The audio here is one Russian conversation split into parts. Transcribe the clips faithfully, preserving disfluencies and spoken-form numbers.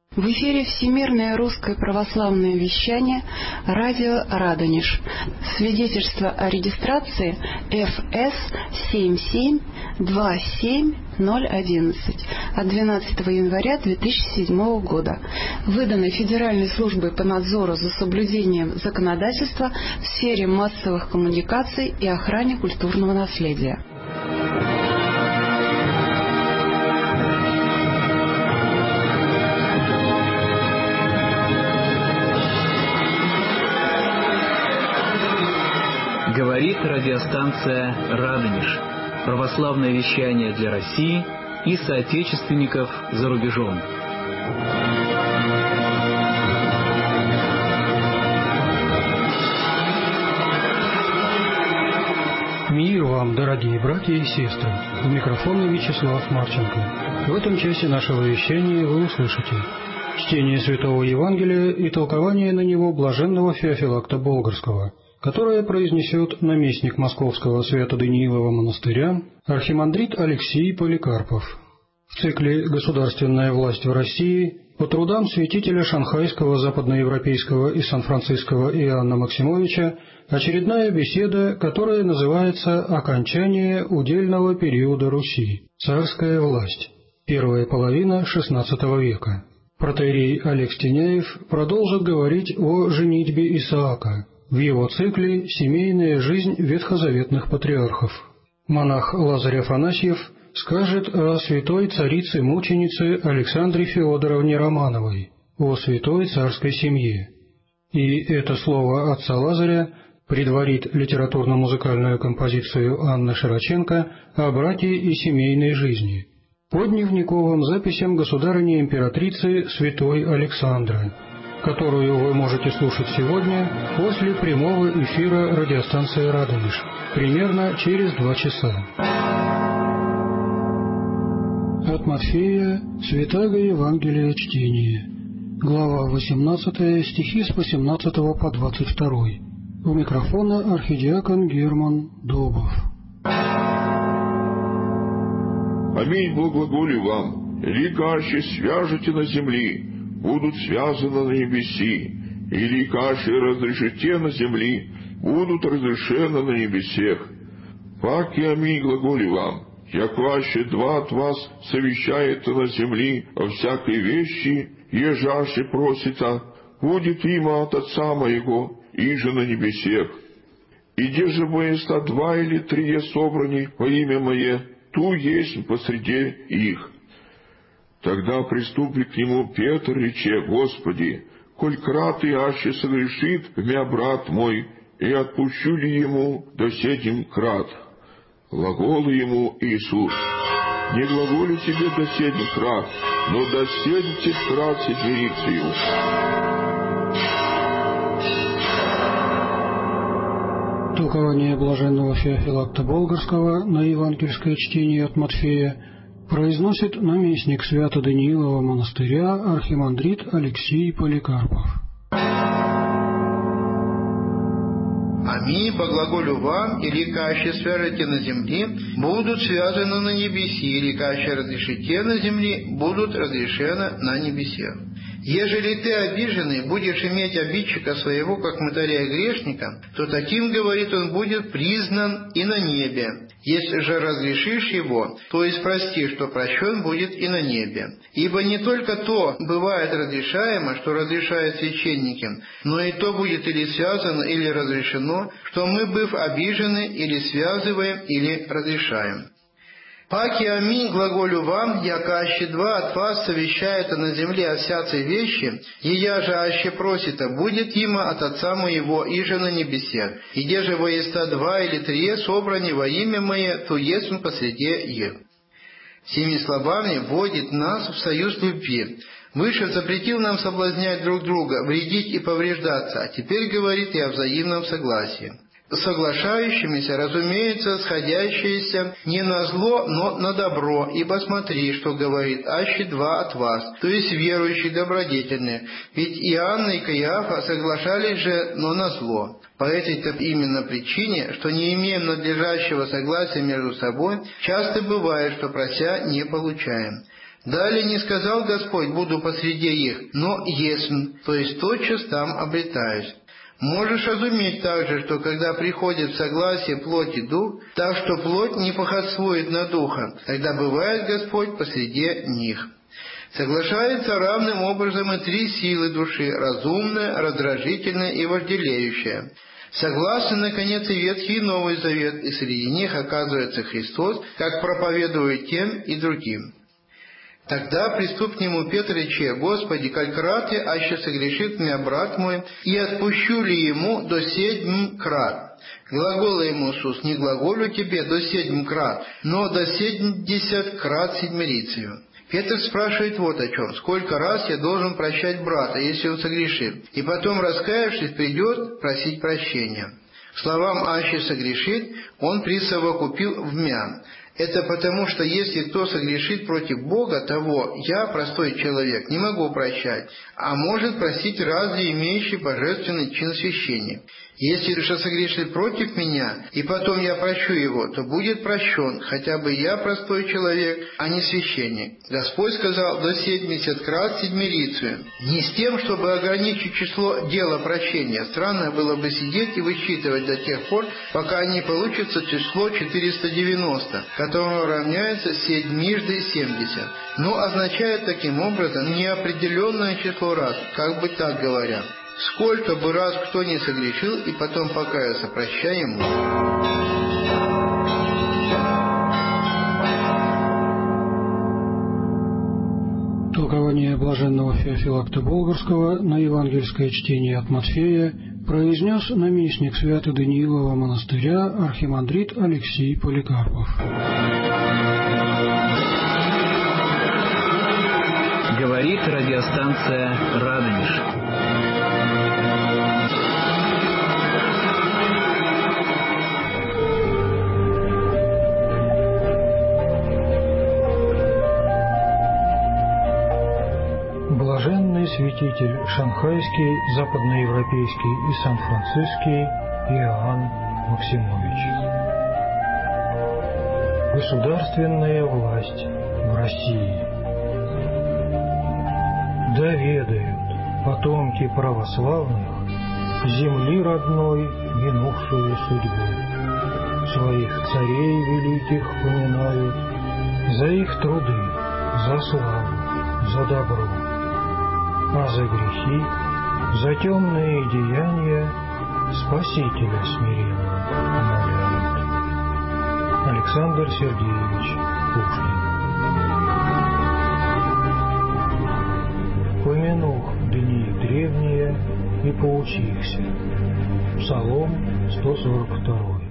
В эфире Всемирное русское православное вещание, радио Радонеж. Свидетельство о регистрации эф эс семь семь два семь ноль одиннадцать от двенадцатого января две тысячи седьмого года. Выдано Федеральной службой по надзору за соблюдением законодательства в сфере массовых коммуникаций и охране культурного наследия. Говорит радиостанция «Радонеж». Православное вещание для России и соотечественников за рубежом. Мир вам, дорогие братья и сестры! У микрофона Вячеслав Марченко. В этом часе нашего вещания вы услышите чтение Святого Евангелия и толкование на него блаженного Феофилакта Болгарского, которое произнесет наместник Московского Свято-Даниилова монастыря архимандрит Алексий Поликарпов. В цикле «Государственная власть в России» по трудам святителя Шанхайского, Западноевропейского и Сан-Франциского Иоанна Максимовича очередная беседа, которая называется «Окончание удельного периода Руси. Царская власть. Первая половина шестнадцатого века». Протоиерей Олег Стеняев продолжит говорить о женитьбе Исаака в его цикле «Семейная жизнь ветхозаветных патриархов». Монах Лазарь Афанасьев скажет о святой царице-мученице Александре Феодоровне Романовой, о святой царской семье. И это слово отца Лазаря предварит литературно-музыкальную композицию Анны Широченко о браке и семейной жизни по дневниковым записям государыни-императрицы святой Александры, которую вы можете слушать сегодня после прямого эфира радиостанции «Радонеж», примерно через два часа. От Матфея, Святаго Евангелия чтение. Глава восемнадцатая, стихи с восемнадцатого по двадцать второй. У микрофона архидиакон Герман Добов. Аминь, благоголю вам, ликаще свяжете на земли, будут связаны на небеси, и ликаще разрешите на земли, будут разрешены на небесех. Паки аминь глаголю вам, якваще два от вас совещается на земли о всякой вещи, ежаще просита, будет има от Отца моего, иже на небесех. И где же боеста два или трие собрани во имя мое, ту есть посреди их. Тогда приступит к нему Петр, рече: Господи, коль крат и аще согрешит мя брат мой, и отпущу ли ему до седем крат? Глаголу ему Иисус: не глаголю тебе до седем крат, но до семьдесят крат седмирицию. Толкование блаженного Феофилакта Болгарского на евангельское чтение от Матфея произносит наместник Свято-Даниилова монастыря архимандрит Алексий Поликарпов. Аминь, поглаголю вам, и ликаще свяжете на земле, будут связаны на небеси, и ликаще разрешите на земле, будут разрешены на небесах. Ежели ты, обиженный, будешь иметь обидчика своего, как мытаря и грешника, то таким, говорит он, будет признан и на небе. Если же разрешишь его, то есть простишь, то прощен будет и на небе. Ибо не только то бывает разрешаемо, что разрешают священники, но и то будет или связано, или разрешено, что мы, быв обижены, или связываем, или разрешаем. Паки аминь глаголю вам, яко аще два от вас совещает на земле о всякой вещи, и я же аще просита, будет има от Отца моего, иже на небесе. И где же воеста два или трие собрани во имя мое, то есть он посреди их. Сими словами вводит нас в союз любви. Выше запретил нам соблазнять друг друга, вредить и повреждаться, а теперь говорит и о взаимном согласии. Соглашающимися, разумеется, сходящиеся не на зло, но на добро, ибо смотри, что говорит аще два от вас, то есть верующие добродетельные, ведь Иоанна и Каиафа соглашались же, но на зло. По этой-то именно причине, что не имеем надлежащего согласия между собой, часто бывает, что прося не получаем. Далее не сказал Господь: буду посреди их, но есмь, то есть тотчас там обретаюсь. Можешь разуметь также, что когда приходит в согласие плоть и дух, так что плоть не походствует на духа, тогда бывает Господь посреди них. Соглашается равным образом и три силы души: разумная, раздражительная и вожделеющая. Согласны, наконец, и Ветхий и Новый Завет, и среди них оказывается Христос, как проповедует тем и другим. Тогда приступ к нему Петр рече: «Господи, коль крат я, аще согрешит меня брат мой, и отпущу ли ему до седьм крат?» Глагола ему Иисус: «Не глаголю тебе до седьм крат, но до семьдесят крат седмерицею». Петр спрашивает вот о чем: «Сколько раз я должен прощать брата, если он согрешит?» И потом, раскаявшись, придет просить прощения. Словам «аще согрешит» он присовокупил «вмя». Это потому, что если кто согрешит против Бога, того я, простой человек, не могу прощать, а может простить разве имеющий божественный чин священник. Если же согрешит против меня, и потом я прощу его, то будет прощен, хотя бы я простой человек, а не священник. Господь сказал до семьдесят крат седмерицию. Не с тем, чтобы ограничить число дела прощения. Странно было бы сидеть и высчитывать до тех пор, пока не получится число четыреста девяносто, которому равняется седьмижды семьдесят. Но означает таким образом неопределенное число раз, как бы так говоря. Сколько бы раз кто не согрешил и потом покаялся, прощай ему. Толкование блаженного Феофилакта Болгарского на евангельское чтение от Матфея произнес наместник Свято-Даниилова монастыря архимандрит Алексий Поликарпов. Говорит радиостанция «Радонеж». Блаженный святитель Шанхайский, Западноевропейский и Сан-Франциский Иоанн Максимович. Государственная власть в России. Да ведают потомки православных земли родной минувшую судьбу. Своих царей великих поминают за их труды, за славу, за добро. А за грехи, за темные деяния Спасителя смиренно умоляют. Александр Сергеевич Пушкин. Помянув дни древние и поучихся. Псалом сто сорок два.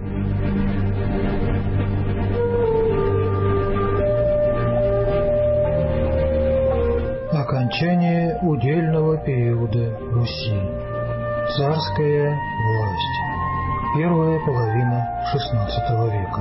Окончание удельного периода Руси. Царская власть. Первая половина шестнадцатого века.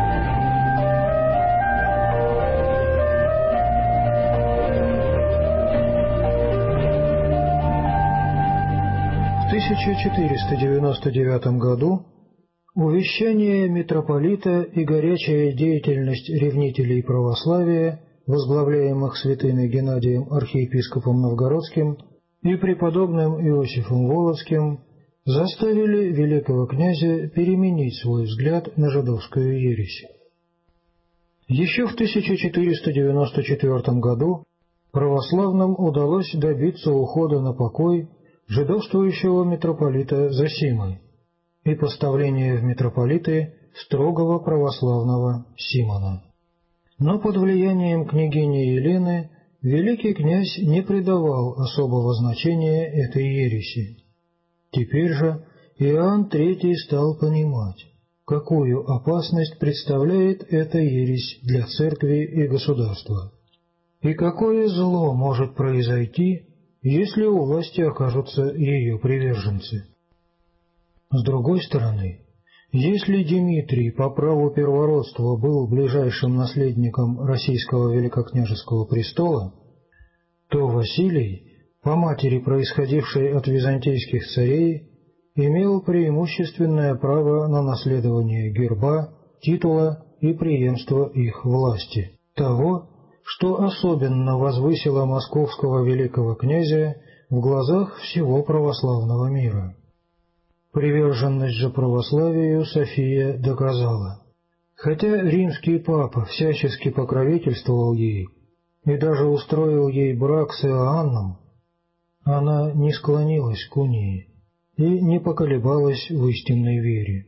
В тысяча четыреста девяносто девятом году увещание митрополита и горячая деятельность ревнителей православия, возглавляемых святым Геннадием архиепископом Новгородским и преподобным Иосифом Волоцким, заставили великого князя переменить свой взгляд на жидовскую ересь. Еще в тысяча четыреста девяносто четвёртом году православным удалось добиться ухода на покой жидовствующего митрополита Зосимы и поставления в митрополиты строгого православного Симона. Но под влиянием княгини Елены великий князь не придавал особого значения этой ереси. Теперь же Иоанн третий стал понимать, какую опасность представляет эта ересь для церкви и государства, и какое зло может произойти, если у власти окажутся ее приверженцы. С другой стороны, если Дмитрий по праву первородства был ближайшим наследником российского великокняжеского престола, то Василий, по матери происходившей от византийских царей, имел преимущественное право на наследование герба, титула и преемство их власти, того, что особенно возвысило московского великого князя в глазах всего православного мира. Приверженность же православию София доказала. Хотя римский папа всячески покровительствовал ей и даже устроил ей брак с Иоанном, она не склонилась к унии и не поколебалась в истинной вере.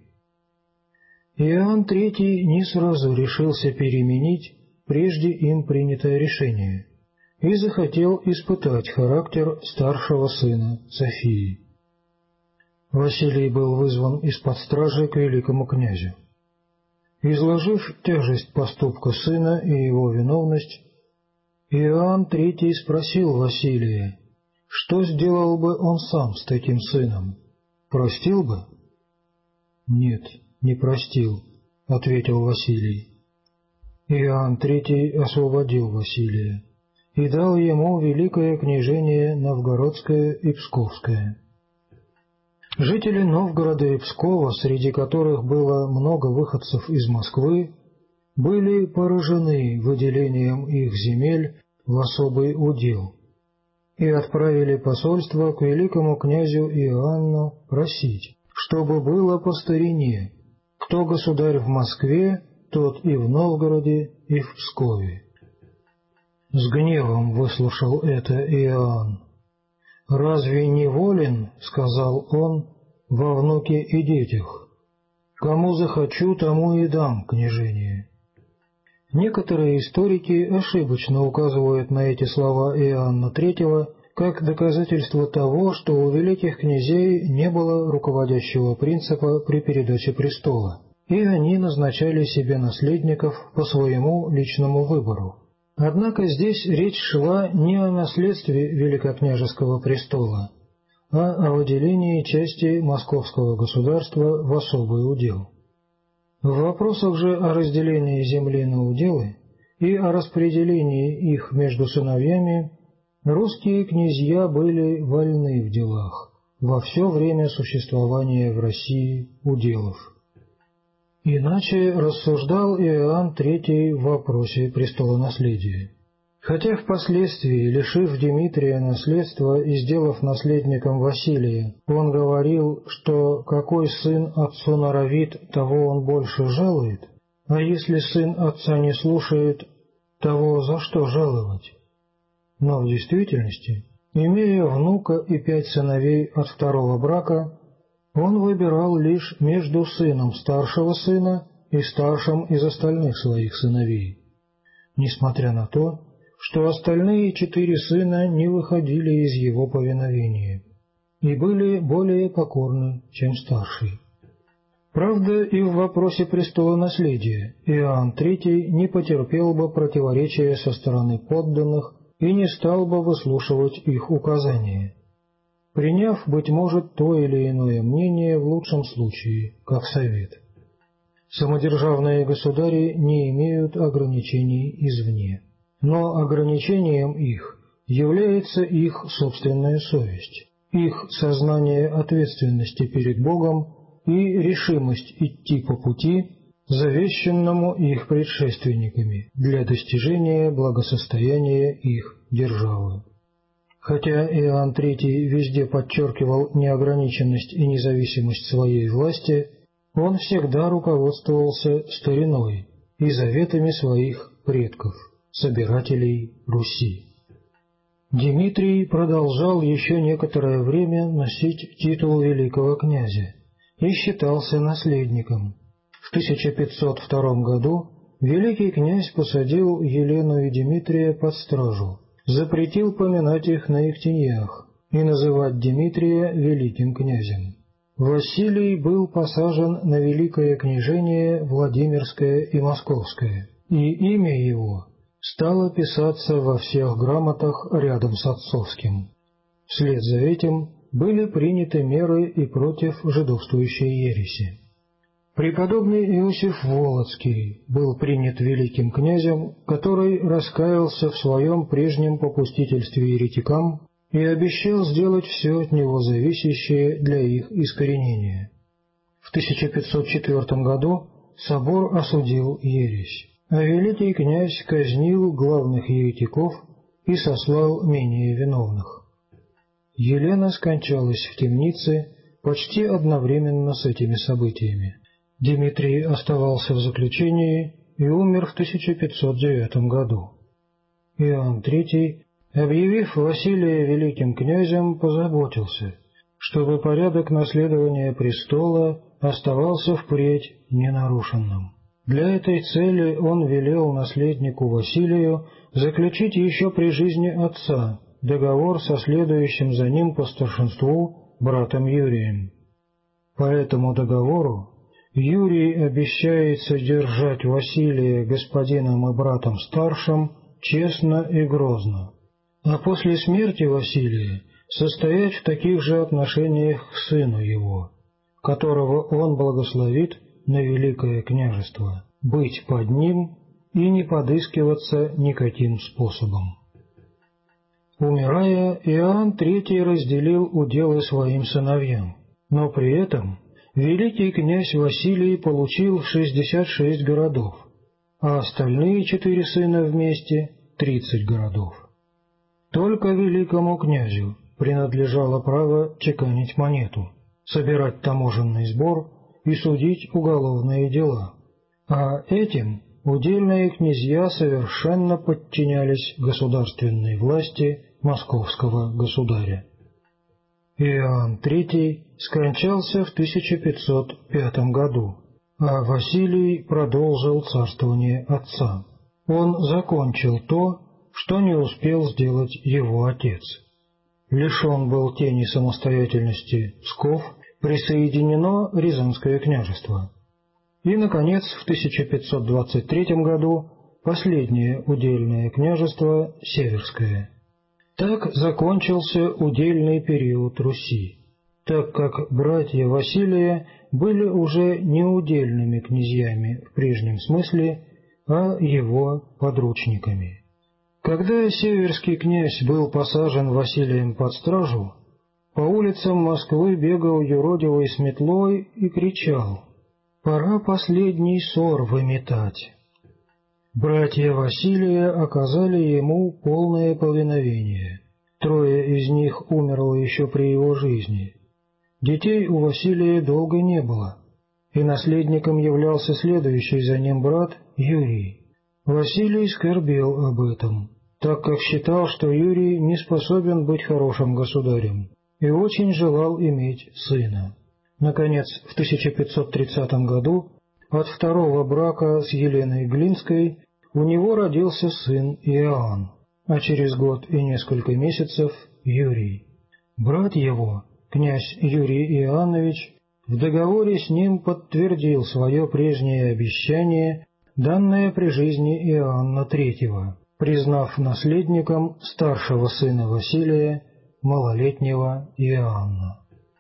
Иоанн Третий не сразу решился переменить прежде им принятое решение и захотел испытать характер старшего сына Софии. Василий был вызван из-под стражи к великому князю. Изложив тяжесть поступка сына и его виновность, Иоанн Третий спросил Василия, что сделал бы он сам с таким сыном? Простил бы? Нет, не простил, ответил Василий. Иоанн Третий освободил Василия и дал ему великое княжение Новгородское и Псковское. Жители Новгорода и Пскова, среди которых было много выходцев из Москвы, были поражены выделением их земель в особый удел и отправили посольство к великому князю Иоанну просить, чтобы было по старине, кто государь в Москве, тот и в Новгороде, и в Пскове. С гневом выслушал это Иоанн. «Разве не волен, — сказал он, — во внуке и детях? Кому захочу, тому и дам княжение». Некоторые историки ошибочно указывают на эти слова Иоанна Третьего как доказательство того, что у великих князей не было руководящего принципа при передаче престола, и они назначали себе наследников по своему личному выбору. Однако здесь речь шла не о наследстве великокняжеского престола, а о выделении части московского государства в особый удел. В вопросах же о разделении земли на уделы и о распределении их между сыновьями русские князья были вольны в делах во все время существования в России уделов. Иначе рассуждал Иоанн Третий в вопросе престолонаследия. Хотя впоследствии, лишив Дмитрия наследства и сделав наследником Василия, он говорил, что какой сын отцу норовит, того он больше жалует, а если сын отца не слушает, того за что жаловать? Но в действительности, имея внука и пять сыновей от второго брака, он выбирал лишь между сыном старшего сына и старшим из остальных своих сыновей, несмотря на то, что остальные четыре сына не выходили из его повиновения и были более покорны, чем старший. Правда, и в вопросе престолонаследия Иоанн Третий не потерпел бы противоречия со стороны подданных и не стал бы выслушивать их указания, приняв, быть может, то или иное мнение в лучшем случае, как совет. Самодержавные государи не имеют ограничений извне, но ограничением их является их собственная совесть, их сознание ответственности перед Богом и решимость идти по пути, завещанному их предшественниками для достижения благосостояния их державы. Хотя Иоанн Третий везде подчеркивал неограниченность и независимость своей власти, он всегда руководствовался стариной и заветами своих предков, собирателей Руси. Дмитрий продолжал еще некоторое время носить титул великого князя и считался наследником. В тысяча пятьсот втором году великий князь посадил Елену и Дмитрия под стражу, запретил поминать их на Ектеньях и называть Дмитрия великим князем. Василий был посажен на великое княжение Владимирское и Московское, и имя его стало писаться во всех грамотах рядом с отцовским. Вслед за этим были приняты меры и против жидовствующей ереси. Преподобный Иосиф Волоцкий был принят великим князем, который раскаялся в своем прежнем попустительстве еретикам и обещал сделать все от него зависящее для их искоренения. В тысяча пятьсот четвёртом году собор осудил ересь, а великий князь казнил главных еретиков и сослал менее виновных. Елена скончалась в темнице почти одновременно с этими событиями. Дмитрий оставался в заключении и умер в тысяча пятьсот девятом году. Иоанн третий, объявив Василия великим князем, позаботился, чтобы порядок наследования престола оставался впредь ненарушенным. Для этой цели он велел наследнику Василию заключить еще при жизни отца договор со следующим за ним по старшинству братом Юрием. По этому договору Юрий обещает содержать Василия господином и братом старшим честно и грозно, а после смерти Василия состоять в таких же отношениях к сыну его, которого он благословит на великое княжество, быть под ним и не подыскиваться никаким способом. Умирая, Иоанн третий разделил уделы своим сыновьям, но при этом великий князь Василий получил шестьдесят шесть городов, а остальные четыре сына вместе — тридцать городов. Только великому князю принадлежало право чеканить монету, собирать таможенный сбор и судить уголовные дела, а этим удельные князья совершенно подчинялись государственной власти московского государя. Иоанн третий скончался в тысяча пятьсот пятом году, а Василий продолжил царствование отца. Он закончил то, что не успел сделать его отец. Лишен был тени самостоятельности Псков, присоединено Рязанское княжество. И, наконец, в тысяча пятьсот двадцать третьем году последнее удельное княжество Северское. Так закончился удельный период Руси, так как братья Василия были уже не удельными князьями в прежнем смысле, а его подручниками. Когда северский князь был посажен Василием под стражу, по улицам Москвы бегал юродивый с метлой и кричал: «Пора последний ссор выметать». Братья Василия оказали ему полное повиновение. Трое из них умерло еще при его жизни. Детей у Василия долго не было, и наследником являлся следующий за ним брат Юрий. Василий скорбел об этом, так как считал, что Юрий не способен быть хорошим государем, и очень желал иметь сына. Наконец, в тысяча пятьсот тридцатом году от второго брака с Еленой Глинской у него родился сын Иоанн, а через год и несколько месяцев Юрий. Брат его, князь Юрий Иоаннович, в договоре с ним подтвердил свое прежнее обещание, данное при жизни Иоанна третьего, признав наследником старшего сына Василия, малолетнего Иоанна.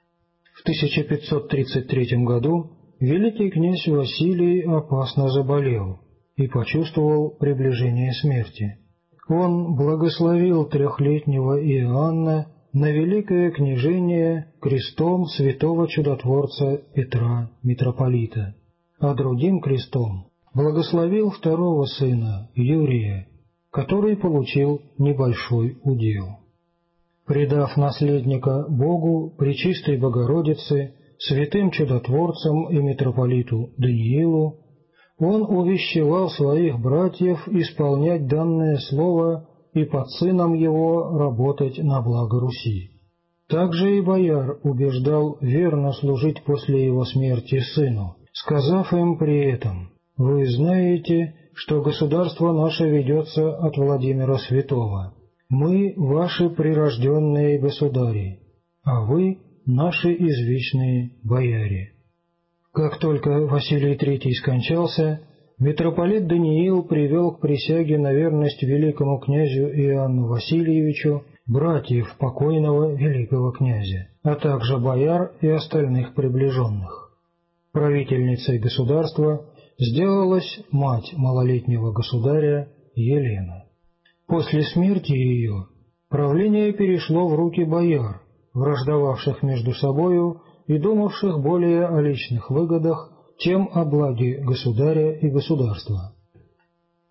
В тысяча пятьсот тридцать третьем году великий князь Василий опасно заболел и почувствовал приближение смерти. Он благословил трехлетнего Иоанна на великое княжение крестом святого чудотворца Петра митрополита, а другим крестом благословил второго сына Юрия, который получил небольшой удел. Предав наследника Богу, Пречистой Богородице, святым чудотворцам и митрополиту Даниилу, он увещевал своих братьев исполнять данное слово и под сыном его работать на благо Руси. Также и бояр убеждал верно служить после его смерти сыну, сказав им при этом: «Вы знаете, что государство наше ведется от Владимира Святого. Мы ваши прирожденные государи, а вы наши извечные бояре». Как только Василий третий скончался, митрополит Даниил привел к присяге на верность великому князю Иоанну Васильевичу братьев покойного великого князя, а также бояр и остальных приближенных. Правительницей государства сделалась мать малолетнего государя Елена. После смерти ее правление перешло в руки бояр, враждовавших между собою и думавших более о личных выгодах, чем о благе государя и государства.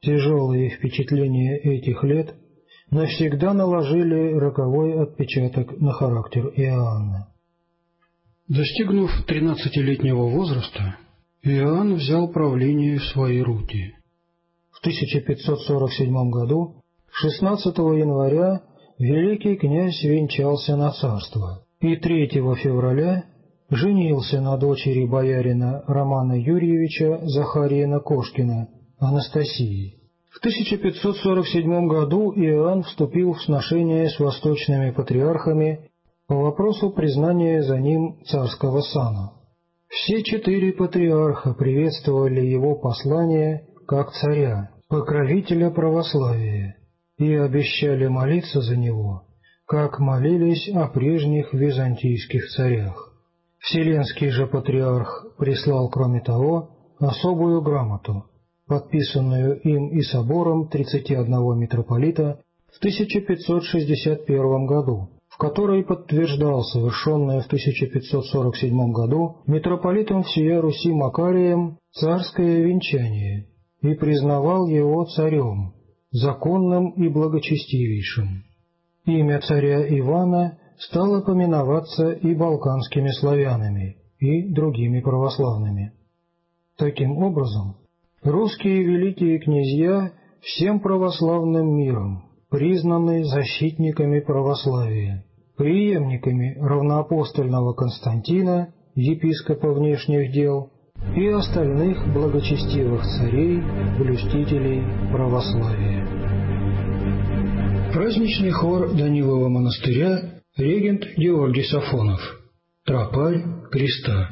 Тяжелые впечатления этих лет навсегда наложили роковой отпечаток на характер Иоанна. Достигнув тринадцатилетнего возраста, Иоанн взял правление в свои руки. В тысяча пятьсот сорок седьмом году, шестнадцатого января, великий князь венчался на царство и третьего февраля женился на дочери боярина Романа Юрьевича Захариина-Кошкина, Анастасии. В тысяча пятьсот сорок седьмом году Иоанн вступил в сношение с восточными патриархами по вопросу признания за ним царского сана. Все четыре патриарха приветствовали его послание как царя, покровителя православия, и обещали молиться за него, как молились о прежних византийских царях. Вселенский же патриарх прислал, кроме того, особую грамоту, подписанную им и собором тридцати одного митрополита в тысяча пятьсот шестьдесят первом году, в которой подтверждал совершенное в тысяча пятьсот сорок седьмом году митрополитом всея Руси Макарием царское венчание и признавал его царем, законным и благочестивейшим. Имя царя Ивана стало поминоваться и балканскими славянами, и другими православными. Таким образом, русские великие князья всем православным миром признаны защитниками православия, преемниками равноапостольного Константина, епископа внешних дел, и остальных благочестивых царей, блюстителей православия. Праздничный хор Данилова монастыря, регент Георгий Сафонов. Тропарь креста.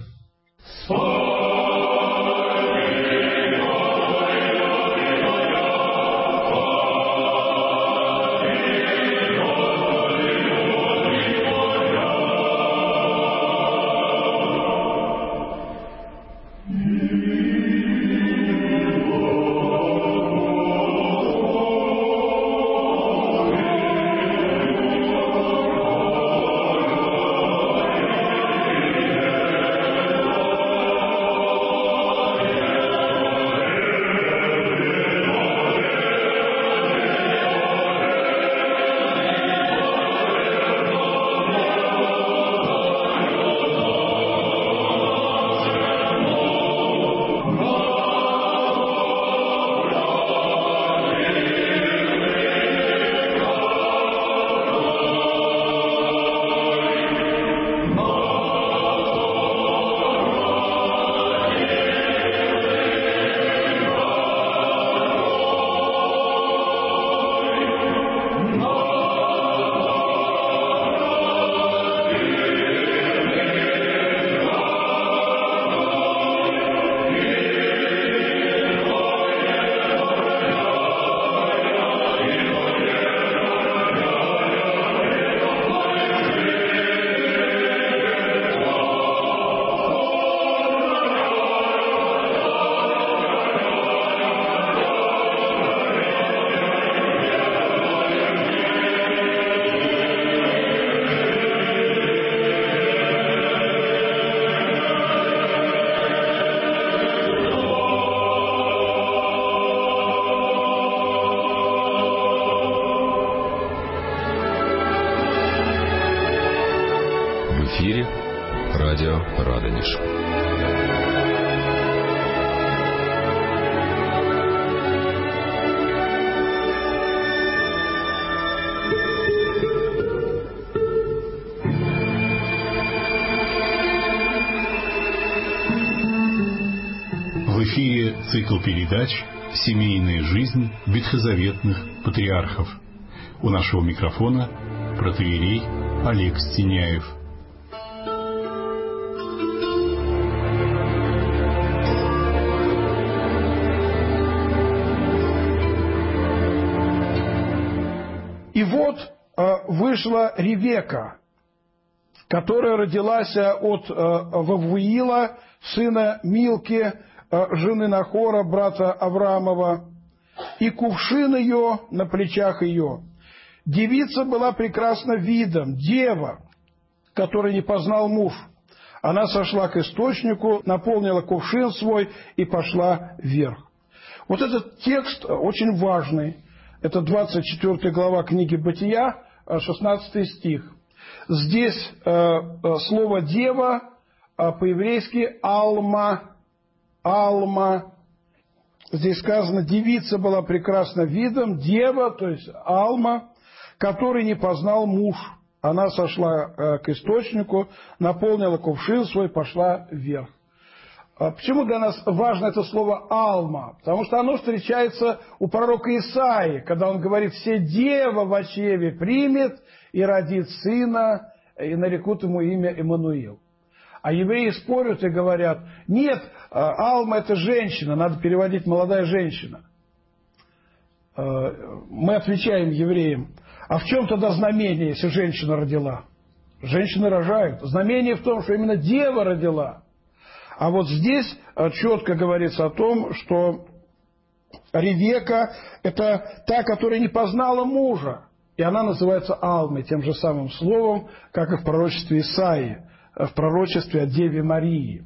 В эфире радио Радонеж. В эфире цикл передач «Семейная жизнь ветхозаветных патриархов». У нашего микрофона протоиерей Олег Стеняев. И вот вышла Ревека, которая родилась от Вавуила, сына Милки, жены Нахора, брата Авраамова, и кувшин ее на плечах ее. Девица была прекрасна видом, дева, которой не познал муж. Она сошла к источнику, наполнила кувшин свой и пошла вверх. Вот этот текст очень важный. Это двадцать четвёртая глава книги Бытия, шестнадцатый стих. Здесь э, слово «дева» э, по-еврейски «алма», «алма». Здесь сказано, девица была прекрасна видом, дева, то есть алма, который не познал муж. Она сошла э, к источнику, наполнила кувшин свой, пошла вверх. А почему для нас важно это слово «алма»? Потому что оно встречается у пророка Исаии, когда он говорит, «Все дева в чреве примет и родит сына, и нарекут ему имя Иммануил». А евреи спорят и говорят, нет, алма – это женщина, надо переводить молодая женщина. Мы отвечаем евреям, а в чем тогда знамение, если женщина родила? Женщины рожают. Знамение в том, что именно дева родила. А вот здесь четко говорится о том, что Ревека – это та, которая не познала мужа. И она называется Алмой, тем же самым словом, как и в пророчестве Исаии, в пророчестве о Деве Марии.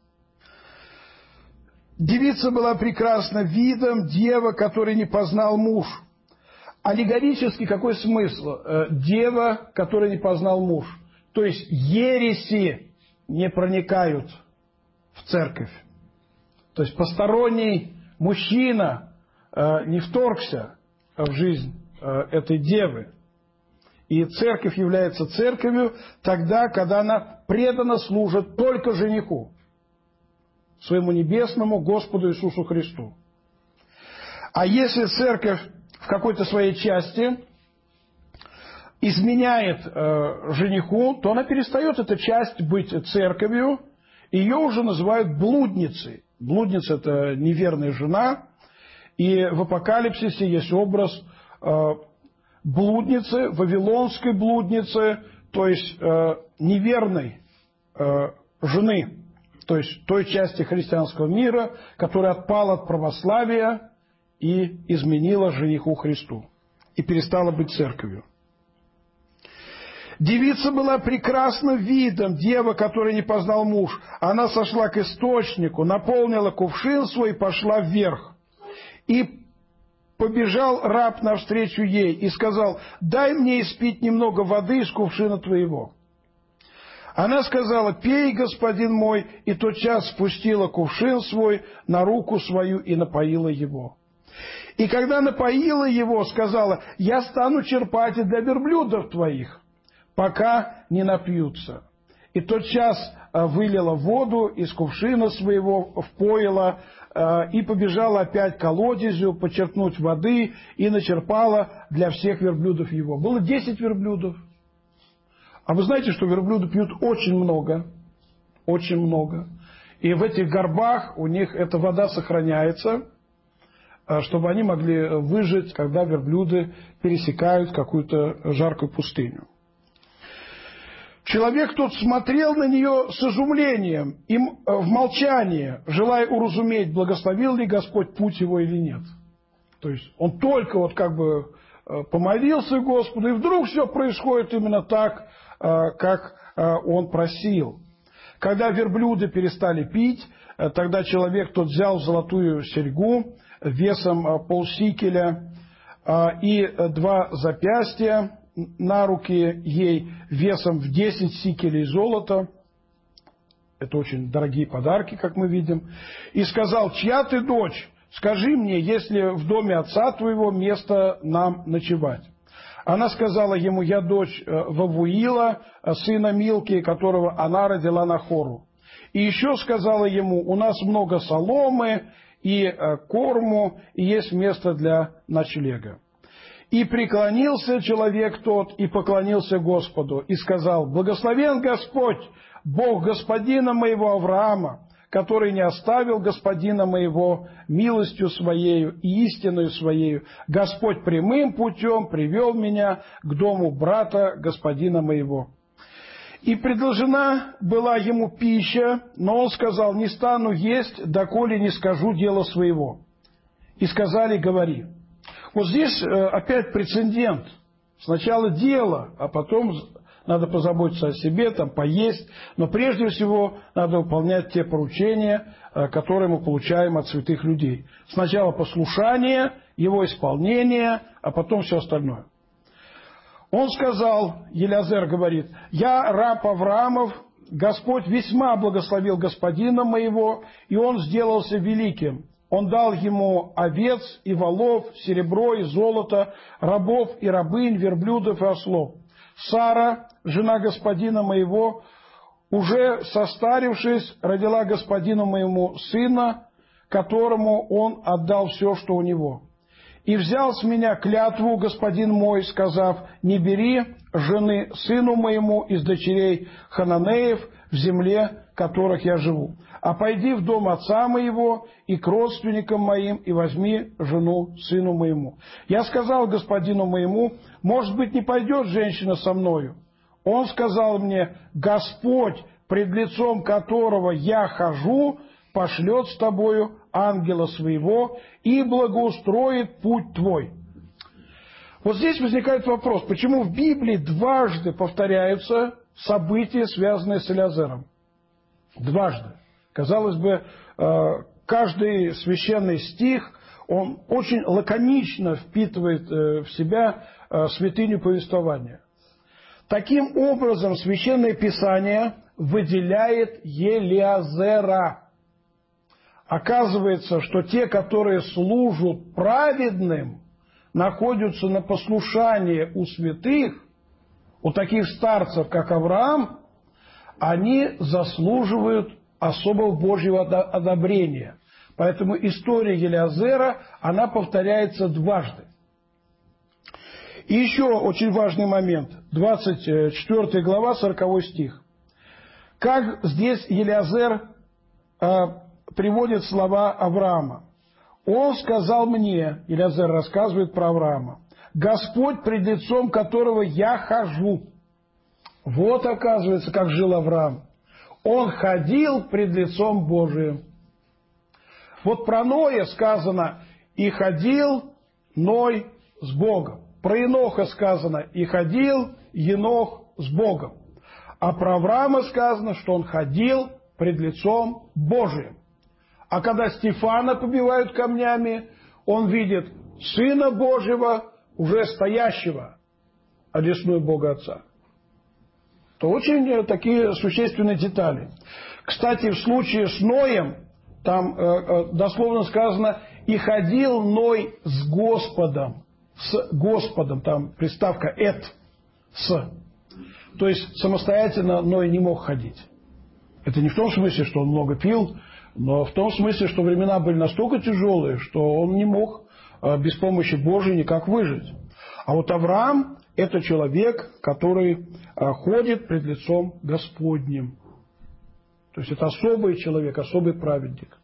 Девица была прекрасна видом, дева, который не познал муж. Аллегорически какой смысл? Дева, которая не познал муж. То есть ереси не проникают в церковь. То есть посторонний мужчина не вторгся в жизнь этой девы. И церковь является церковью тогда, когда она преданно служит только жениху, своему небесному Господу Иисусу Христу. А если церковь в какой-то своей части изменяет э, жениху, то она перестает, эта часть, быть церковью, и ее уже называют блудницей. Блудница – это неверная жена, и в Апокалипсисе есть образ э, блудницы, вавилонской блудницы, то есть э, неверной э, жены, то есть той части христианского мира, которая отпала от православия и изменила жениху Христу, и перестала быть церковью. Девица была прекрасна видом, дева, которой не познал муж. Она сошла к источнику, наполнила кувшин свой и пошла вверх. И побежал раб навстречу ей и сказал, дай мне испить немного воды из кувшина твоего. Она сказала, пей, господин мой, и тотчас спустила кувшин свой на руку свою и напоила его. И когда напоила его, сказала, я стану черпать и для верблюдов твоих, пока не напьются. И тотчас вылила воду из кувшина своего, впоила, и побежала опять к колодезю почерпнуть воды, и начерпала для всех верблюдов его. Было десять верблюдов. А вы знаете, что верблюды пьют очень много, очень много. И в этих горбах у них эта вода сохраняется, чтобы они могли выжить, когда верблюды пересекают какую-то жаркую пустыню. Человек тот смотрел на нее с изумлением и в молчании, желая уразуметь, благословил ли Господь путь его или нет. То есть он только вот как бы помолился Господу, и вдруг все происходит именно так, как он просил. Когда верблюды перестали пить, тогда человек тот взял золотую серьгу весом полсикеля и два запястья на руки ей весом в десять сикелей золота. Это очень дорогие подарки, как мы видим. И сказал, чья ты дочь? Скажи мне, есть ли в доме отца твоего место нам ночевать? Она сказала ему, я дочь Вавуила, сына Милки, которого она родила Нахору. И еще сказала ему, у нас много соломы и корму, и есть место для ночлега. И преклонился человек тот, и поклонился Господу, и сказал, благословен Господь, Бог господина моего Авраама, который не оставил господина моего милостью своею и истиною своею. Господь прямым путем привел меня к дому брата господина моего. И предложена была ему пища, но он сказал, не стану есть, доколе не скажу дело своего. И сказали, говори. Вот здесь опять прецедент. Сначала дело, а потом надо позаботиться о себе, там, поесть. Но прежде всего надо выполнять те поручения, которые мы получаем от святых людей. Сначала послушание, его исполнение, а потом все остальное. Он сказал, Елиазер говорит: «Я раб Авраамов, Господь весьма благословил господина моего, и он сделался великим. Он дал ему овец и волов, серебро и золото, рабов и рабынь, верблюдов и ослов. Сара, жена господина моего, уже состарившись, родила господину моему сына, которому он отдал все, что у него. И взял с меня клятву господин мой, сказав: не бери жены сыну моему из дочерей Хананеев в земле, в которых я живу, а пойди в дом отца моего и к родственникам моим, и возьми жену сыну моему. Я сказал господину моему: может быть, не пойдет женщина со мною? Он сказал мне: Господь, пред лицом которого я хожу, пошлет с тобою ангела своего и благоустроит путь твой». Вот здесь возникает вопрос, почему в Библии дважды повторяются события, связанные с Элиазером? Дважды. Казалось бы, каждый священный стих, он очень лаконично впитывает в себя святыню повествования. Таким образом, Священное Писание выделяет Елиазера. Оказывается, что те, которые служат праведным, находятся на послушании у святых, у таких старцев, как Авраам, они заслуживают особого Божьего одобрения. Поэтому история Елиазера, она повторяется дважды. И еще очень важный момент, двадцать четвёртая глава, сороковой стих. Как здесь Елиазер э, приводит слова Авраама. Он сказал мне, Елиазер рассказывает про Авраама: Господь, пред лицом которого я хожу. Вот, оказывается, как жил Авраам. Он ходил пред лицом Божиим. Вот про Ноя сказано: и ходил Ной с Богом. Про Еноха сказано: и ходил Енох с Богом. А про Авраама сказано, что он ходил пред лицом Божиим. А когда Стефана побивают камнями, он видит Сына Божьего, уже стоящего одесную Бога Отца. То очень такие существенные детали. Кстати, в случае с Ноем, там э, дословно сказано: и ходил Ной с Господом. С Господом, там приставка «эт», «с». То есть самостоятельно Ной не мог ходить. Это не в том смысле, что он много пил, но в том смысле, что времена были настолько тяжелые, что он не мог без помощи Божией никак выжить. А вот Авраам – это человек, который ходит пред лицом Господним. То есть это особый человек, особый праведник.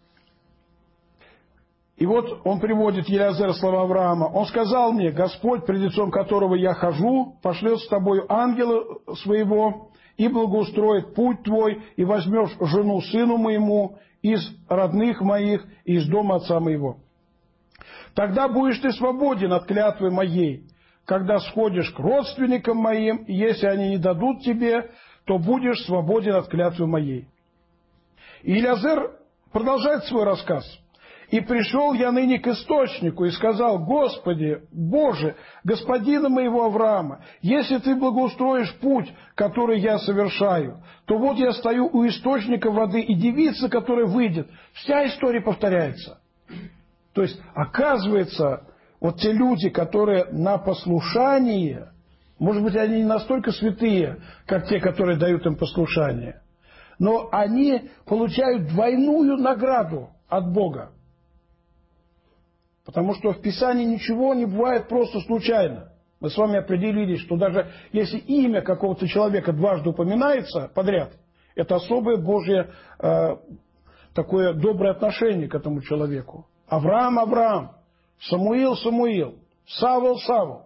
И вот он приводит, Елиазер, слова Авраама. Он сказал мне: Господь, пред лицом которого я хожу, пошлет с тобою ангела своего и благоустроит путь твой, и возьмешь жену сыну моему из родных моих и из дома отца моего. Тогда будешь ты свободен от клятвы моей, когда сходишь к родственникам моим, и если они не дадут тебе, то будешь свободен от клятвы моей. И Елиазер продолжает свой рассказ. И пришел я ныне к источнику и сказал: Господи, Боже, господина моего Авраама, если Ты благоустроишь путь, который я совершаю, то вот я стою у источника воды, и девица, которая выйдет. Вся история повторяется. То есть, оказывается, вот те люди, которые на послушание, может быть, они не настолько святые, как те, которые дают им послушание, но они получают двойную награду от Бога. Потому что в Писании ничего не бывает просто случайно. Мы с вами определились, что даже если имя какого-то человека дважды упоминается подряд, это особое Божье э, такое доброе отношение к этому человеку. Авраам, Авраам, Самуил, Самуил, Савол, Савол.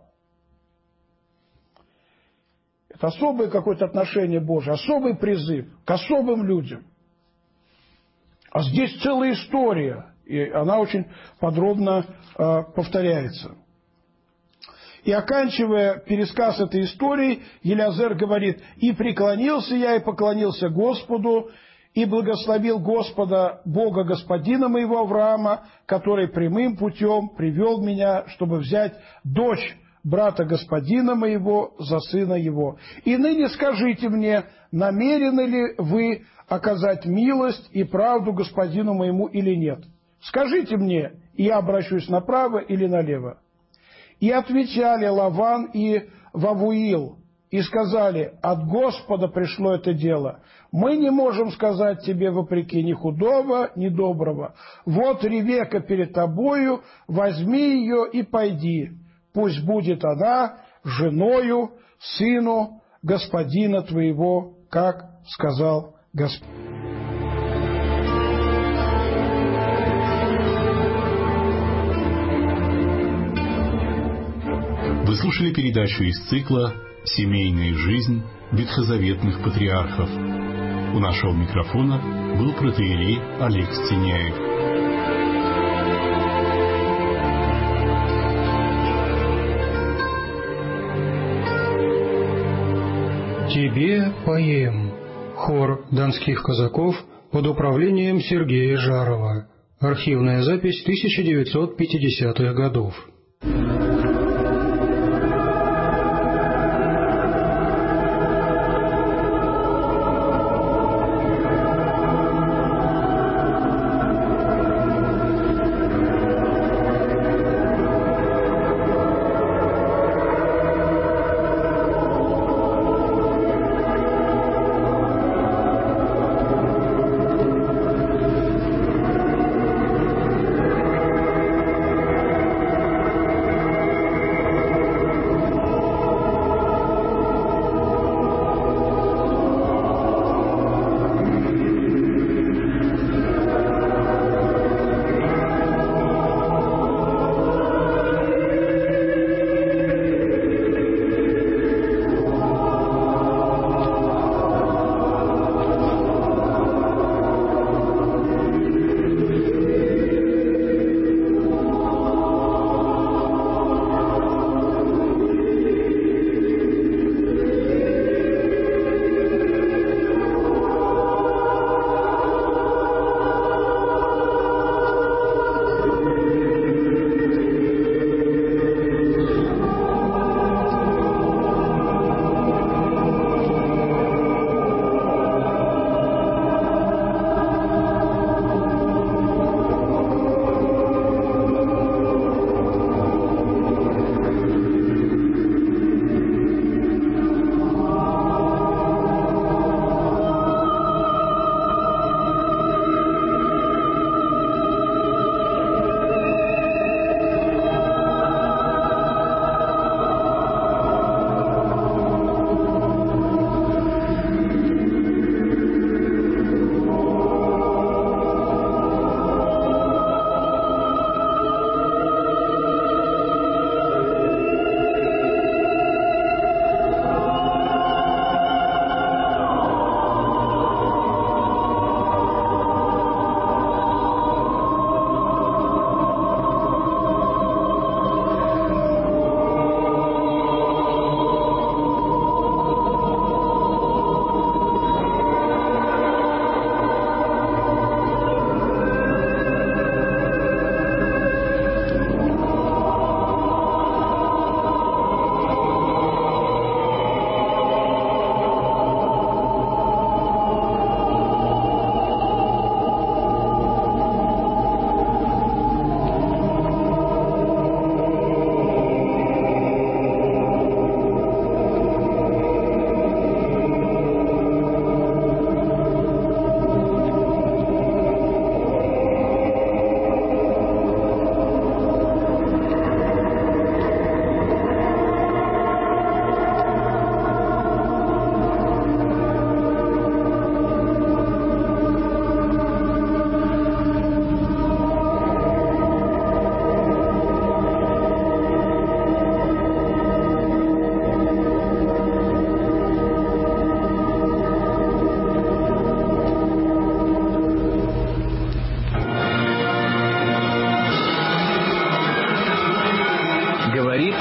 Это особое какое-то отношение Божие, особый призыв к особым людям. А здесь целая история. И она очень подробно э, повторяется. И оканчивая пересказ этой истории, Елиазер говорит: «И преклонился я, и поклонился Господу, и благословил Господа, Бога господина моего Авраама, который прямым путем привел меня, чтобы взять дочь брата господина моего за сына его. И ныне скажите мне, намерены ли вы оказать милость и правду господину моему или нет? Скажите мне, и я обращусь направо или налево». И отвечали Лаван и Вавуил, и сказали: «От Господа пришло это дело. Мы не можем сказать тебе вопреки ни худого, ни доброго. Вот Ревека перед тобою, возьми ее и пойди. Пусть будет она женою сыну господина твоего, как сказал Господь». Вы слушали передачу из цикла «Семейная жизнь ветхозаветных патриархов». У нашего микрофона был протоиерей Олег Стеняев. «Тебе поем» — хор донских казаков под управлением Сергея Жарова. Архивная запись тысяча девятьсот пятидесятых годов.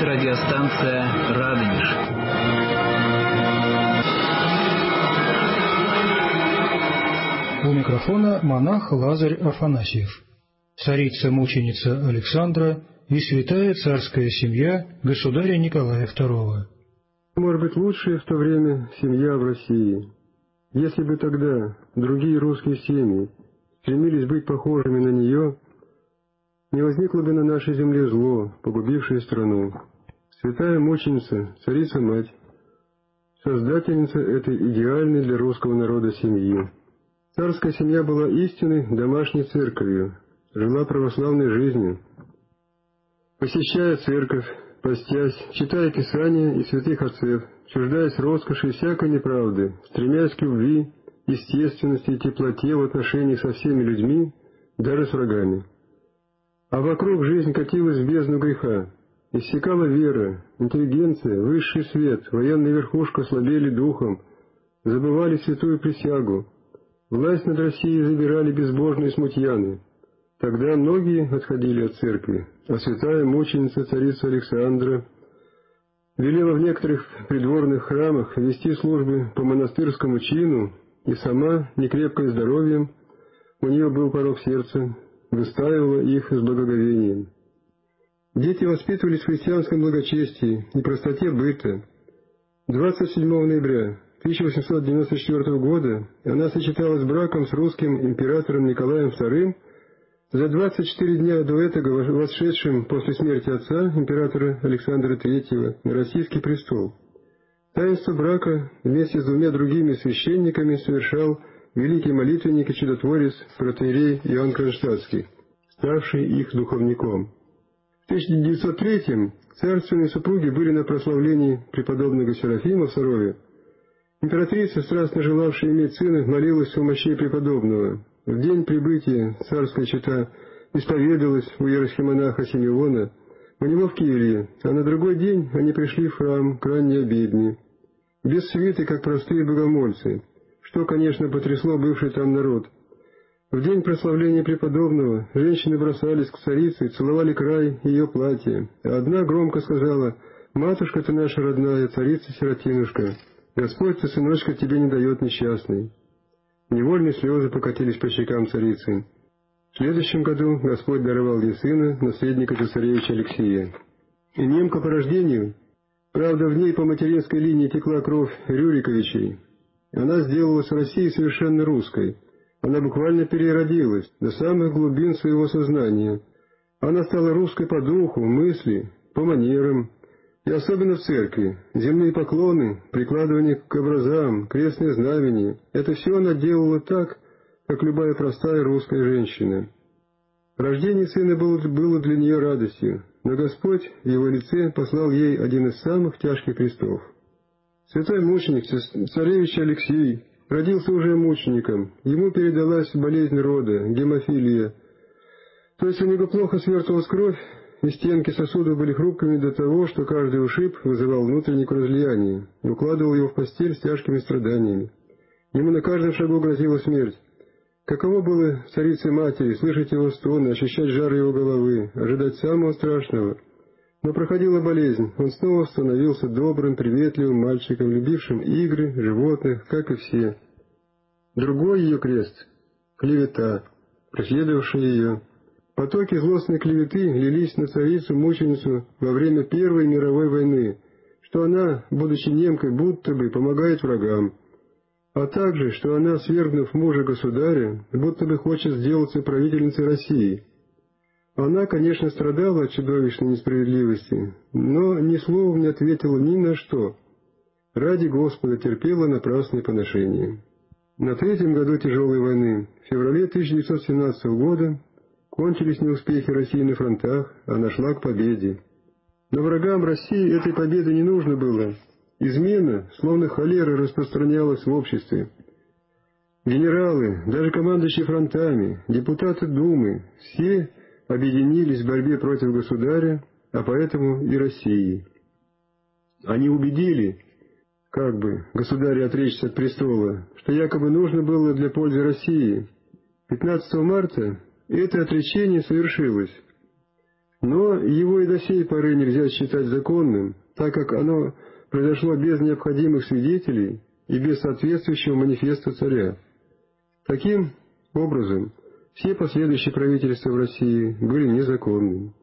радиостанция «Радонеж». У микрофона монах Лазарь Афанасьев, царица-мученица Александра и святая царская семья государя Николая второго. Может быть, лучшая в то время семья в России. Если бы тогда другие русские семьи стремились быть похожими на нее, не возникло бы на нашей земле зло, погубившее страну. Святая мученица, царица-мать, создательница этой идеальной для русского народа семьи. Царская семья была истинной домашней церковью, жила православной жизнью. Посещая церковь, постясь, читая Писания и святых отцев, чуждаясь роскоши и всякой неправды, стремясь к любви, естественности и теплоте в отношениях со всеми людьми, даже с врагами. А вокруг жизнь катилась в бездну греха, иссякала вера, интеллигенция, высший свет, военная верхушка слабели духом, забывали святую присягу, власть над Россией забирали безбожные смутьяны. Тогда многие отходили от церкви, а святая мученица царица Александра велела в некоторых придворных храмах вести службы по монастырскому чину, и сама, некрепкой здоровьем, у нее был порок сердца, выстаивала их с благоговением. Дети воспитывались в христианском благочестии и простоте быта. двадцать седьмого ноября тысяча восемьсот девяносто четвёртого года она сочеталась браком с русским императором Николаем вторым, за двадцать четыре дня до этого восшедшим после смерти отца, императора Александра третьего, на российский престол. Таинство брака вместе с двумя другими священниками совершал великий молитвенник и чудотворец протоиерей Иоанн Кронштадтский, ставший их духовником. В тысяча девятьсот третьем царственные супруги были на прославлении преподобного Серафима в Сарове. Императрица, страстно желавшая иметь сына, молилась у мощей преподобного. В день прибытия царская чета исповедалась у иерархимонаха Симеона, у него в келье, а на другой день они пришли в храм к ранней обедне, без свиты, как простые богомольцы, что, конечно, потрясло бывший там народ. В день прославления преподобного женщины бросались к царице и целовали край ее платья, а одна громко сказала: «Матушка ты наша родная, царица-сиротинушка, Господь ты, сыночка, тебе не дает несчастный». Невольные слезы покатились по щекам царицы. В следующем году Господь даровал ей сына, наследника цесаревича Алексея. И немка по рождению, правда, в ней по материнской линии текла кровь Рюриковичей. Она сделалась в России совершенно русской. Она буквально переродилась до самых глубин своего сознания. Она стала русской по духу, мысли, по манерам, и особенно в церкви. Земные поклоны, прикладывание к образам, крестные знамения — это все она делала так, как любая простая русская женщина. Рождение сына было, было для нее радостью, но Господь в его лице послал ей один из самых тяжких крестов. Святой мученик, царевич Алексей, родился уже мучеником, ему передалась болезнь рода, гемофилия. То есть у него плохо свертывалась кровь, и стенки сосудов были хрупкими до того, что каждый ушиб вызывал внутреннее кровоизлияние и укладывал его в постель с тяжкими страданиями. Ему на каждом шагу грозила смерть. Каково было царице-матери слышать его стоны, ощущать жар его головы, ожидать самого страшного. Но проходила болезнь, он снова становился добрым, приветливым мальчиком, любившим игры, животных, как и все. Другой ее крест — клевета, преследовавшая ее. Потоки злостной клеветы лились на царицу-мученицу во время Первой мировой войны, что она, будучи немкой, будто бы помогает врагам, а также, что она, свергнув мужа-государя, будто бы хочет сделаться правительницей России. Она, конечно, страдала от чудовищной несправедливости, но ни словом не ответила ни на что. Ради Господа терпела напрасные поношения. На третьем году тяжелой войны, в феврале тысяча девятьсот семнадцатого года, кончились неуспехи России на фронтах, она шла к победе. Но врагам России этой победы не нужно было. Измена, словно холера, распространялась в обществе. Генералы, даже командующие фронтами, депутаты Думы, все объединились в борьбе против государя, а поэтому и России. Они убедили, как бы, государя отречься от престола, что якобы нужно было для пользы России. пятнадцатого марта это отречение совершилось. Но его и до сей поры нельзя считать законным, так как оно произошло без необходимых свидетелей и без соответствующего манифеста царя. Таким образом, все последующие правительства в России были незаконными.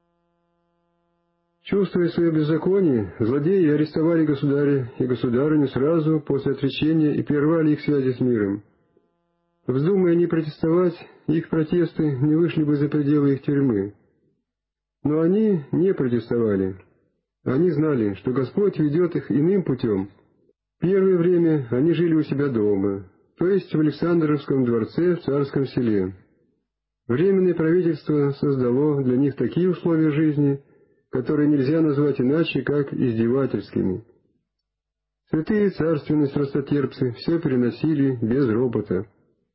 Чувствуя свое беззаконие, злодеи арестовали государя и государыню сразу после отречения и прервали их связи с миром. Вздумая они протестовать, их протесты не вышли бы за пределы их тюрьмы. Но они не протестовали. Они знали, что Господь ведет их иным путем. Первое время они жили у себя дома, то есть в Александровском дворце в Царском селе. Временное правительство создало для них такие условия жизни, которые нельзя назвать иначе, как издевательскими. Святые царственные страстотерпцы все переносили без ропота.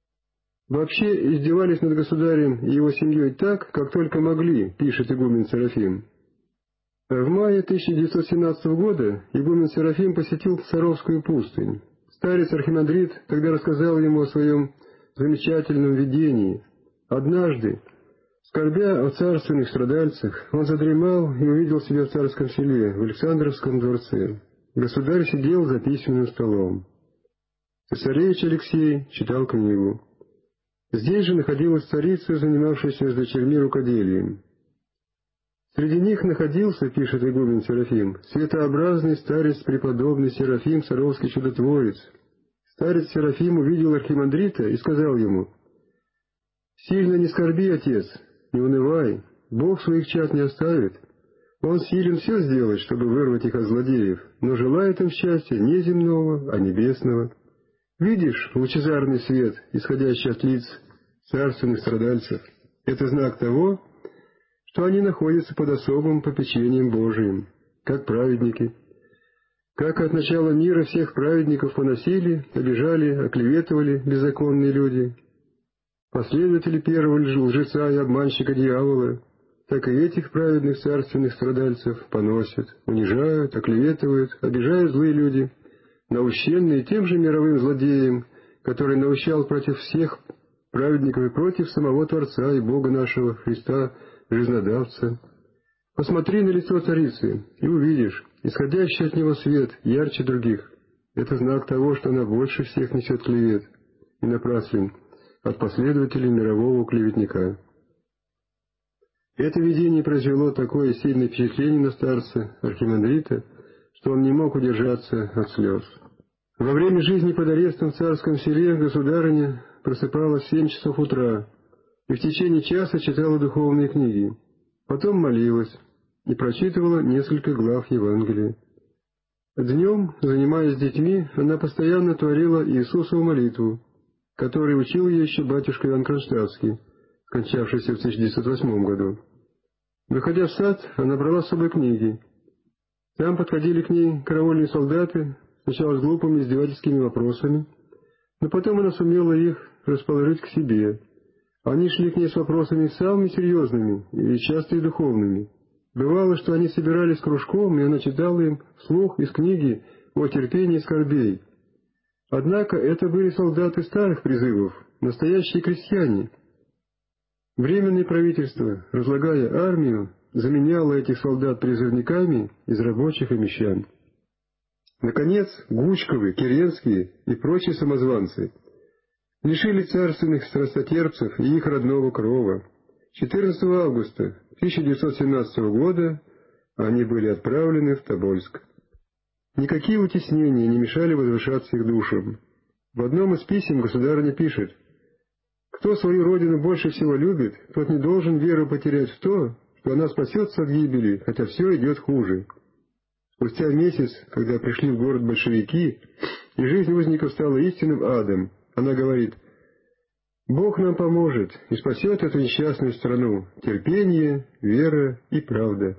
Вообще издевались над государем и его семьей так, как только могли, пишет игумен Серафим. В мае тысяча девятьсот семнадцатого года игумен Серафим посетил Саровскую пустынь. Старец архимандрит тогда рассказал ему о своем замечательном видении. Однажды, скорбя о царственных страдальцах, он задремал и увидел себя в царском селе, в Александровском дворце. Государь сидел за письменным столом. Цесаревич Алексей читал книгу. Здесь же находилась царица, занимавшаяся с дочерьми рукоделием. Среди них находился, пишет игумен Серафим, светообразный старец преподобный Серафим Саровский чудотворец. Старец Серафим увидел архимандрита и сказал ему: «Сильно не скорби, отец, не унывай, Бог своих чад не оставит. Он силен все сделать, чтобы вырвать их от злодеев, но желает им счастья не земного, а небесного. Видишь лучезарный свет, исходящий от лиц царственных страдальцев? Это знак того, что они находятся под особым попечением Божиим, как праведники. Как от начала мира всех праведников поносили, обижали, оклеветывали беззаконные люди, последователи первого лжеца и обманщика дьявола, так и этих праведных царственных страдальцев поносят, унижают, оклеветывают, обижают злые люди, наущенные тем же мировым злодеем, который наущал против всех праведников и против самого Творца и Бога нашего, Христа, Жизнодавца. Посмотри на лицо царицы, и увидишь, исходящий от него свет ярче других. Это знак того, что она больше всех несет клевет и напраслин от последователей мирового клеветника». Это видение произвело такое сильное впечатление на старца, архимандрита, что он не мог удержаться от слез. Во время жизни под арестом в царском селе государыня просыпалась в семь часов утра и в течение часа читала духовные книги, потом молилась и прочитывала несколько глав Евангелия. Днем, занимаясь с детьми, она постоянно творила Иисусову молитву, которой учил ее еще батюшка Иоанн Кронштадтский, скончавшийся в тысяча девятьсот восьмом году. Выходя в сад, она брала с собой книги. Там подходили к ней караульные солдаты, сначала с глупыми издевательскими вопросами, но потом она сумела их расположить к себе. Они шли к ней с вопросами самыми серьезными и часто и духовными. Бывало, что они собирались кружком, и она читала им вслух из книги о терпении скорбей. Однако это были солдаты старых призывов, настоящие крестьяне. Временное правительство, разлагая армию, заменяло этих солдат призывниками из рабочих и мещан. Наконец, Гучковы, Керенские и прочие самозванцы лишили царственных страстотерпцев и их родного крова. четырнадцатого августа тысяча девятьсот семнадцатого года они были отправлены в Тобольск. Никакие утеснения не мешали возвышаться их душам. В одном из писем государыня пишет: «Кто свою родину больше всего любит, тот не должен веру потерять в то, что она спасется от гибели, хотя все идет хуже». Спустя месяц, когда пришли в город большевики, и жизнь узников стала истинным адом, она говорит: «Бог нам поможет и спасет эту несчастную страну, терпение, вера и правда».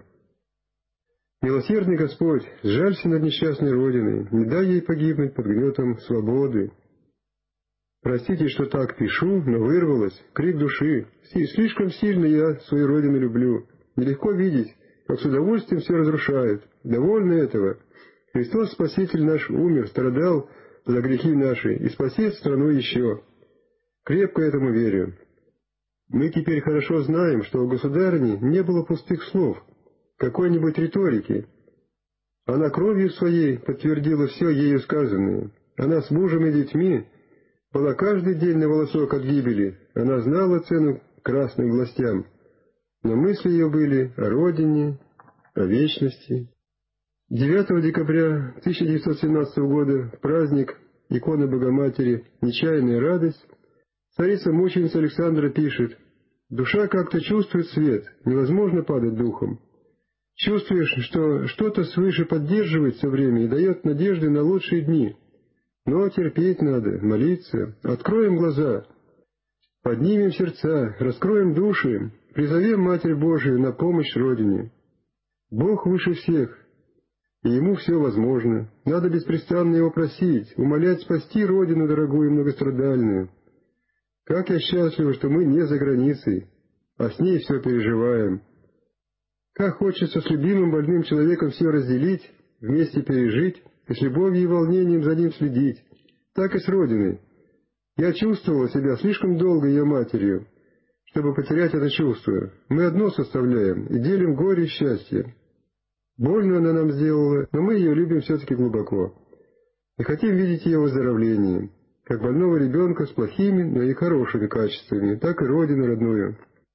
Милосердный Господь, сжалься над несчастной Родиной, не дай ей погибнуть под гнетом свободы. Простите, что так пишу, но вырвалось, крик души. Слишком сильно я свою Родину люблю. Нелегко видеть, как с удовольствием все разрушают. Довольны этого. Христос Спаситель наш умер, страдал за грехи наши и спасет страну еще. Крепко этому верю. Мы теперь хорошо знаем, что у государыни не было пустых слов, какой-нибудь риторики. Она кровью своей подтвердила все ею сказанное. Она с мужем и детьми была каждый день на волосок от гибели. Она знала цену красным властям, но мысли ее были о родине, о вечности. девятого декабря тысяча девятьсот семнадцатого года, в праздник иконы Богоматери «Нечаянная радость», царица-мученица Александра пишет: «Душа как-то чувствует свет, невозможно падать духом. Чувствуешь, что что-то свыше поддерживает все время и дает надежды на лучшие дни. Но терпеть надо, молиться, откроем глаза, поднимем сердца, раскроем души, призовем Матерь Божию на помощь Родине. Бог выше всех, и Ему все возможно. Надо беспрестанно Его просить, умолять спасти Родину дорогую и многострадальную. Как я счастлива, что мы не за границей, а с ней все переживаем. Как хочется с любимым больным человеком все разделить, вместе пережить и с любовью и волнением за ним следить. Так и с Родиной. Я чувствовала себя слишком долго ее матерью, чтобы потерять это чувство. Мы одно составляем и делим горе и счастье. Больно она нам сделала, но мы ее любим все-таки глубоко. И хотим видеть ее выздоровлением, как больного ребенка с плохими, но и хорошими качествами, так и Родину родную.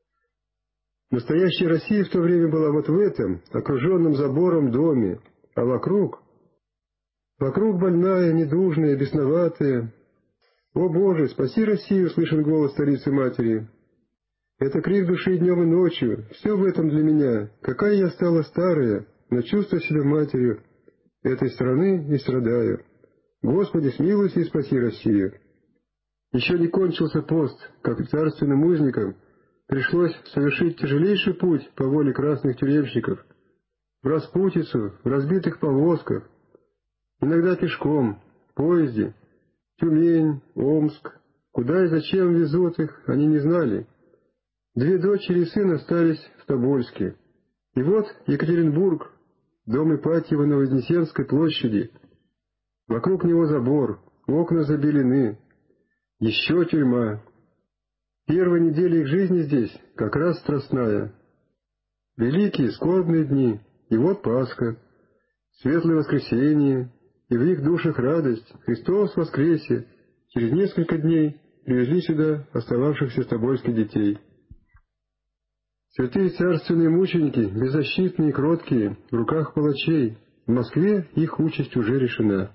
Настоящая Россия в то время была вот в этом, окруженном забором доме, а вокруг... Вокруг больная, недужная, бесноватая. «О Боже, спаси Россию!» — слышен голос Царицы-Матери. Это крик души днем и ночью. Все в этом для меня. Какая я стала старая, но чувствую себя матерью этой страны и страдаю. Господи, смилуйся и спаси Россию. Еще не кончился пост, как царственным узникам пришлось совершить тяжелейший путь по воле красных тюремщиков, в распутицу, в разбитых повозках, иногда пешком, в поезде, Тюмень, Омск. Куда и зачем везут их, они не знали. Две дочери и сын остались в Тобольске. И вот Екатеринбург, дом Ипатьева на Вознесенской площади. Вокруг него забор, окна забелены. Еще тюрьма. Первая неделя их жизни здесь как раз страстная. Великие, скорбные дни, и вот Пасха, светлое воскресенье, и в их душах радость, Христос воскресе. Через несколько дней привезли сюда остававшихся с Тобольских детей. Святые царственные мученики, беззащитные и кроткие, в руках палачей. В Москве их участь уже решена.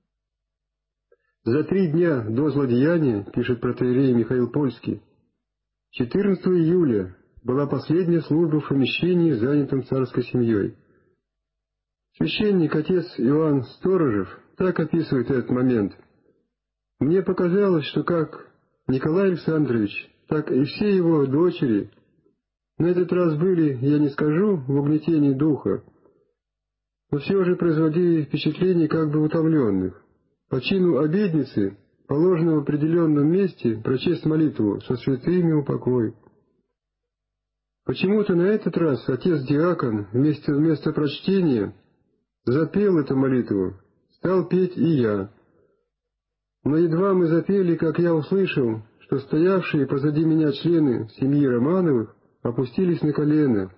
За три дня до злодеяния, пишет протоиерей Михаил Польский, четырнадцатого июля была последняя служба в помещении, занятом царской семьей. Священник отец Иоанн Сторожев так описывает этот момент. «Мне показалось, что как Николай Александрович, так и все его дочери на этот раз были, я не скажу, в угнетении духа, но все же производили впечатление как бы утомленных. По чину обедницы, положенного в определенном месте, прочесть молитву «Со святыми упокой». Почему-то на этот раз отец-диакон вместо, вместо прочтения запел эту молитву, стал петь и я. Но едва мы запели, как я услышал, что стоявшие позади меня члены семьи Романовых опустились на колено.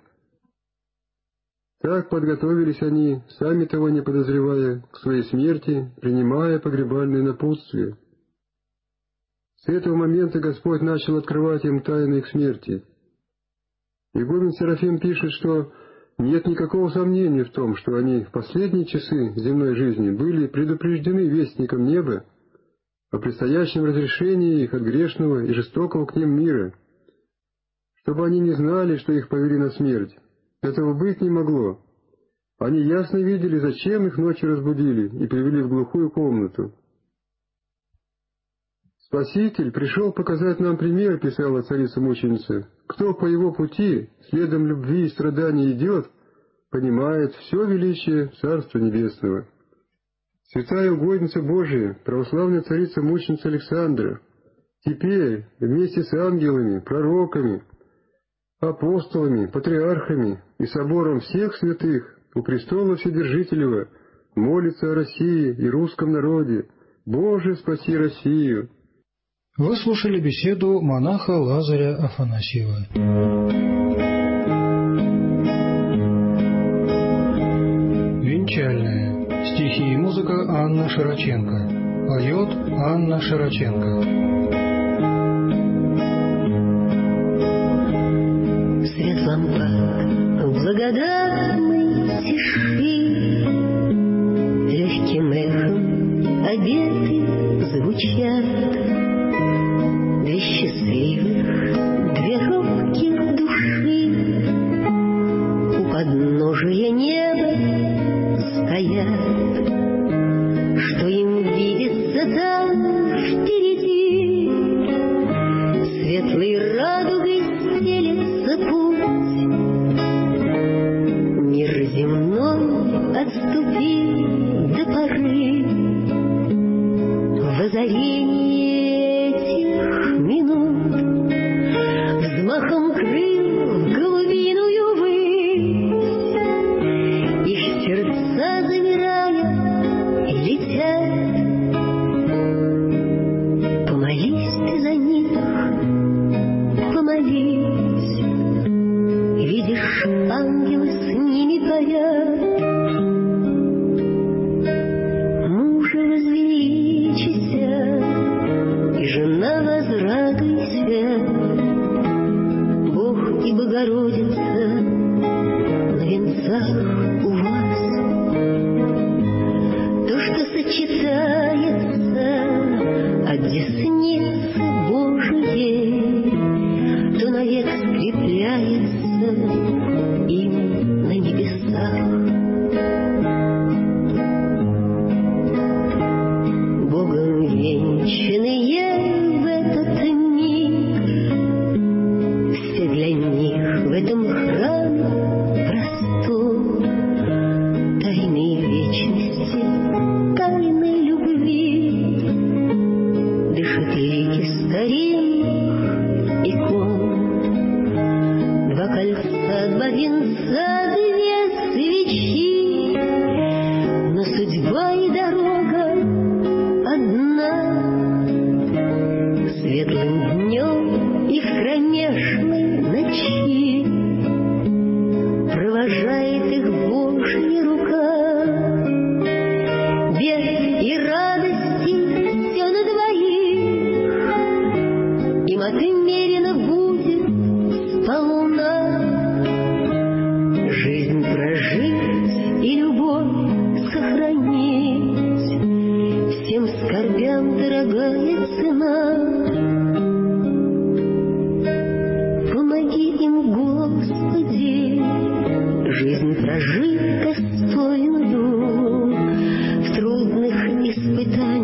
Так подготовились они, сами того не подозревая, к своей смерти, принимая погребальное напутствие. С этого момента Господь начал открывать им тайны их смерти. Игумен Серафим пишет, что нет никакого сомнения в том, что они в последние часы земной жизни были предупреждены вестником неба о предстоящем разрешении их от грешного и жестокого к ним мира, чтобы они не знали, что их повели на смерть. Этого быть не могло. Они ясно видели, зачем их ночью разбудили и привели в глухую комнату. «Спаситель пришел показать нам пример», — писала царица-мученица. «Кто по его пути, следом любви и страданий идет, понимает все величие Царства Небесного». Святая угодница Божия, православная царица-мученица Александра, теперь вместе с ангелами, пророками, апостолами, патриархами и собором всех святых у престола Вседержителева молится о России и русском народе. «Боже, спаси Россию!» Вы слушали беседу монаха Лазаря Афанасьева. Венчальная. Стихи и музыка Анна Широченко. Поет Анна Широченко. Свет лампад в благодатной тиши, легким эхом обеты звучат. Две счастливых, две робких души у подножия неба стоят. Что им видится там впереди? Светлой радугой стелется путь. Мир земной отступи до поры. В озарении этих минут взмахом крыл в голубиную высь их сердца замирая летят. Помолись ты за них, помолись, видишь, ангелы с ними парят. Мужа возвеличися, и жена возрадуйся, Бог и Богородица на венцах у вас. То, что сочетается от десницы Божией, то навек скрепляется им на небесах. Богом венчанные в этот миг, все для них в этом храме простом тайны вечности, тайны любви, дышат лики старинных икон. Два кольца, два венца, две свечи, но судьба и дорога одна. Светлым днем и в кромешной ночи провожает их Божья рука. Бед и радости все на двоих, им отмерено будет сполна. Жизнь прожить и любовь сохранить, всем скорбям дорогая цена. Помоги им, Господи, жизнь прожить достойную, в трудных испытаниях